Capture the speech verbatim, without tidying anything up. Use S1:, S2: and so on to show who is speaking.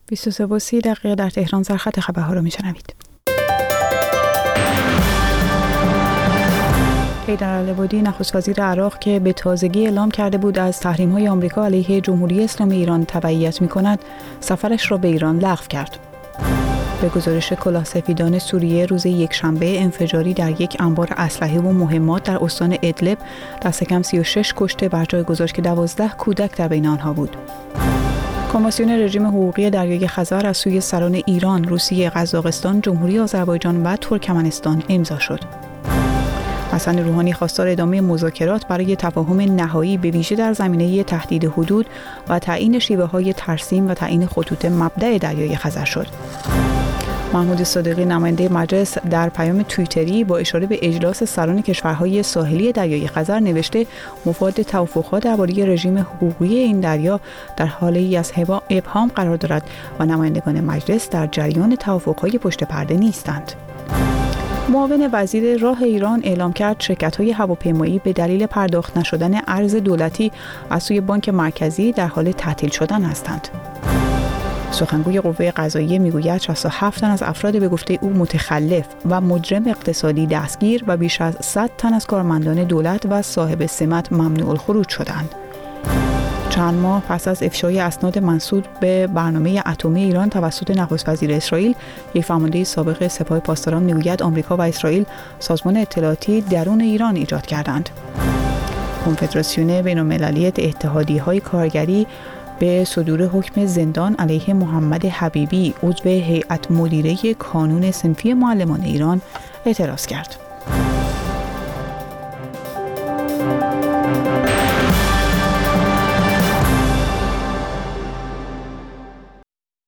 S1: بیست و سه و سی دقیقه در تهران سرخط خبرها رو میشنوید. حیدرالعبادی نخست وزیر عراق که به تازگی اعلام کرده بود از تحریم‌های آمریکا علیه جمهوری اسلامی ایران تبعیت می‌کند، سفرش را به ایران لغو کرد. به گزارش کلاهسفیدان سوریه روز یکشنبه انفجاری در یک انبار اسلحه و مهمات در استان ادلب دست کم سی و شش کشته بر جای گذاشت که دوازده کودک در بین آنها بود. کنوانسیون رژیم حقوقی دریای خزر از سوی سران ایران، روسیه، قزاقستان، جمهوری آذربایجان و ترکمنستان امضا شد. حسن روحانی خواستار ادامه مذاکرات برای تفاهم نهایی به ویژه در زمینه تهدید حدود و تعیین شیوه‌های ترسیم و تعیین خطوط مبدأ دریای خزر شد. محمود صادقی نماینده مجلس در پیام توییتری با اشاره به اجلاس سران کشورهای ساحلی دریای خزر نوشته مفاد توافقات درباره رژیم حقوقی این دریا در حالی از ابهام قرار دارد و نمایندگان مجلس در جریان توافقهای پشت پرده نیستند. معاون وزیر راه ایران اعلام کرد شرکت‌های هواپیمایی به دلیل پرداخت نشدن ارز دولتی از سوی بانک مرکزی در حال تعطیل شدن هستند. سخنگوی قوه قضاییه میگوید شصت و هفت تن از افراد به گفته او متخلف و مجرم اقتصادی دستگیر و بیش از صد تن از کارمندان دولت و صاحب سمت ممنوع الخروج شدند. چند ماه پس از افشای اسناد منسوب به برنامه اتمی ایران توسط نخست وزیر اسرائیل، یک فرمانده سابق سپاه پاسداران میگوید آمریکا و اسرائیل سازمان اطلاعاتی درون ایران ایجاد کردند. کنفدراسیون بین‌المللی اتحادیه‌های کارگری به صدور حکم زندان علیه محمد حبیبی عضو هیئت مدیره کانون صنفی معلمان ایران اعتراض کرد.